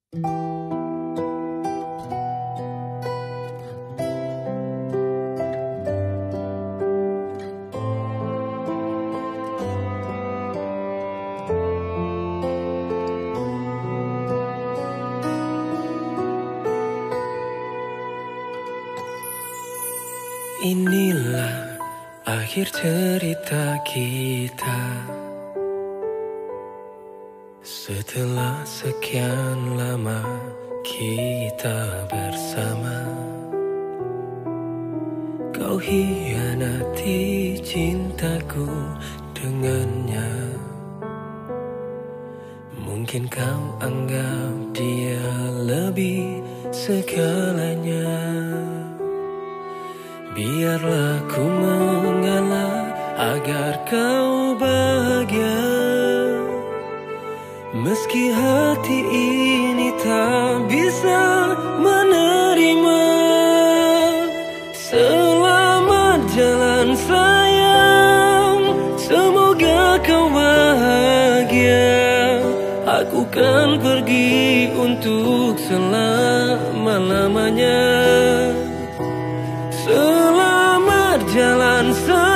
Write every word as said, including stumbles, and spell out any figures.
Inilah akhir cerita kita. Setelah sekian lama kita bersama, kau hianati cintaku dengannya. Mungkin kau anggap dia lebih segalanya. Biarlah ku mengalah agar kau bahagia. Meski hati ini tak bisa menerima. Selamat jalan sayang, semoga kau bahagia. Aku kan pergi untuk selama-lamanya. Selamat jalan sayang,